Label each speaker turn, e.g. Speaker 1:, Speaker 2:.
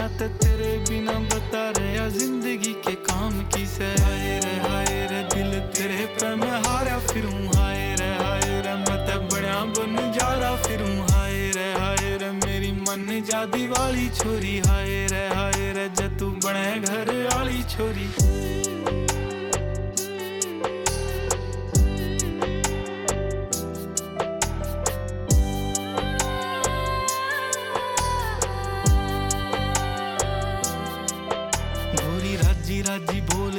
Speaker 1: ते तेरे बिना बता रहा जिंदगी के काम की से। हाय रे दिल तेरे पे मैं हारा फिरूं, हाय रे मैं ते बड़ा बन जा रहा फिरूं। हाय रे मेरी मन जादी वाली छोरी। हाय रे जे तू बने घर वाली छोरी। गोरी राजी राजी बोल